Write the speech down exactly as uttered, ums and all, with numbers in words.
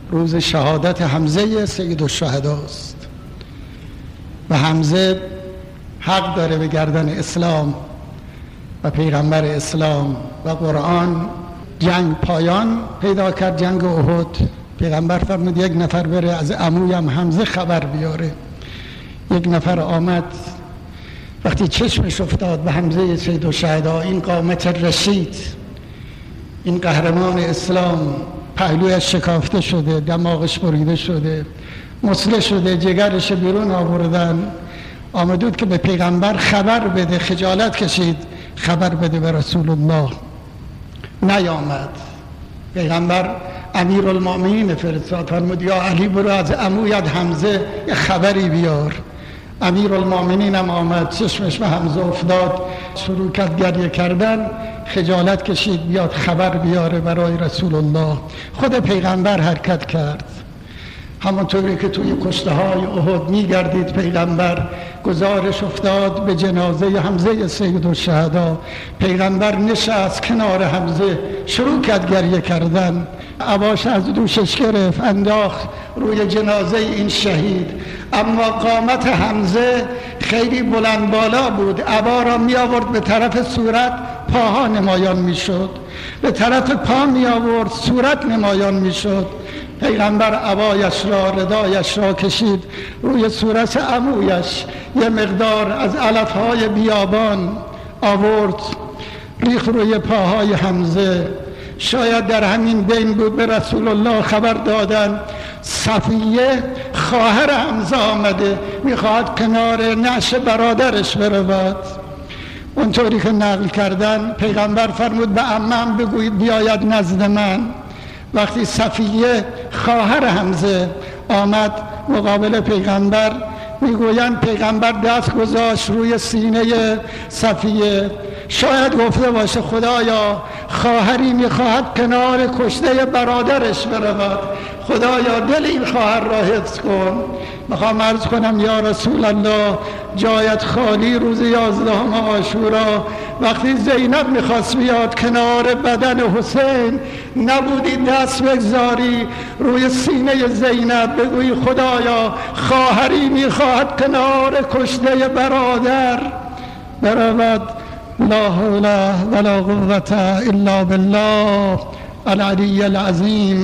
روز شهادت حمزه سید الشهدا است و حمزه حق داره به گردن اسلام و پیغمبر اسلام و قرآن. جنگ پایان پیدا کرد، جنگ احد. پیغمبر فرمود یک نفر بره از عمویم حمزه خبر بیاره. یک نفر آمد، وقتی چشمش افتاد به حمزه سید الشهدا، این قامت رشید، این قهرمان اسلام، پهلویش شکافته شده، دماغش بریده شده، مسله شده، جگرش بیرون آوردن، آمدود که به پیغمبر خبر بده. خجالت کشید خبر بده به رسول الله، نیامد. پیغمبر امیرالمؤمنین فرستاد، فرمود یا علی برو از عمویت حمزه یه خبری بیار. امیرالمؤمنین هم آمد، چشمش به حمزه افتاد، شروع کرد گریه کردن، خجالت کشید بیاد خبر بیاره برای رسول الله. خود پیغمبر حرکت کرد، همونطوری که توی کشته های احد میگردید پیغمبر، گزارش افتاد به جنازه حمزه سید الشهدا. پیغمبر نشست کنار حمزه، شروع کرد گریه کردن، عباش از دوشش گرفت، انداخت روی جنازه این شهید. اما قامت حمزه خیلی بلند بالا بود، عبا را می آورد به طرف صورت، پاها نمایان می شد، به طرف پا می آورد، صورت نمایان می شد. پیغمبر عبایش را، ردایش را کشید روی صورت عمویش، یه مقدار از علفهای بیابان آورد، ریخ روی پاهای حمزه. شاید در همین بین بود به رسول الله خبر دادن صفیه خواهر حمزه آمده، میخواد کنار نعش برادرش برود. اونطوری که نقل کردن، پیغمبر فرمود به عمم بگویید بیاید نزد من. وقتی صفیه خواهر حمزه آمد مقابل پیغمبر، میگویند پیغمبر دست گذاشت روی سینه صفیه، شاید گفته باشه خدایا خواهری میخواهد کنار کشته برادرش برود، خدایا دل این خواهر را حفظ کن. میخوام عرض کنم یا رسول الله، جایت خالی روز یازدهم عاشورا وقتی زینب میخواست بیاد کنار بدن حسین، نبودی دست بگذاری روی سینه زینب بگوی خدایا خواهری میخواهد کنار کشته برادر برود. لا حول ولا قوة الا بالله العلی العظیم.